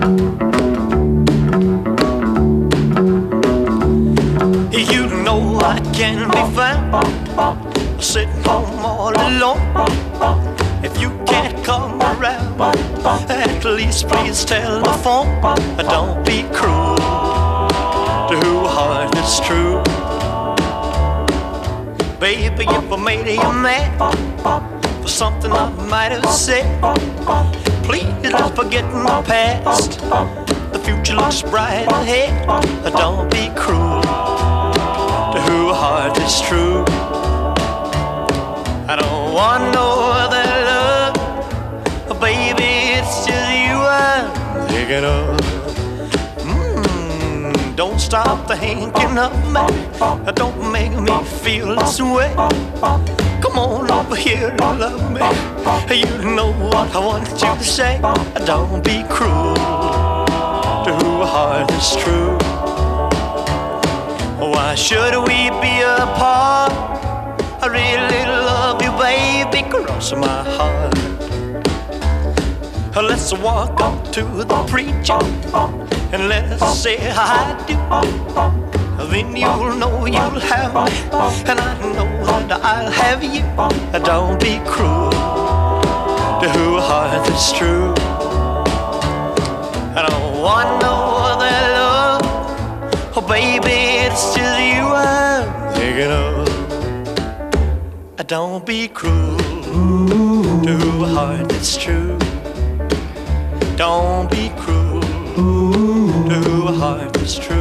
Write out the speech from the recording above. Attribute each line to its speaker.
Speaker 1: You know I can be found sitting home all alone. If you can't come around, at least please telephone. Don't be cruel to who heart is true. Baby, if I made you mad for something I might have said, please don't forget my past. The future looks bright ahead. Don't be cruel to who heart is true. I don't want no other love, baby, it's just you I'm thinking of. Don't stop thinking of me, don't make me feel this way. Come on over here and love me, you know what I want you to say. Don't be cruel to who heart is true. Why should we be apart? I really love you, baby, cross my heart. Let's walk up to the preacher and let's say I do. Then you'll know you'll have me, and I know that I'll have you. Don't be cruel to who heart is true. I don't want no other love, oh baby, it's just you I'm thinking of. Don't be cruel to who heart is true. Don't be cruel to who heart is true.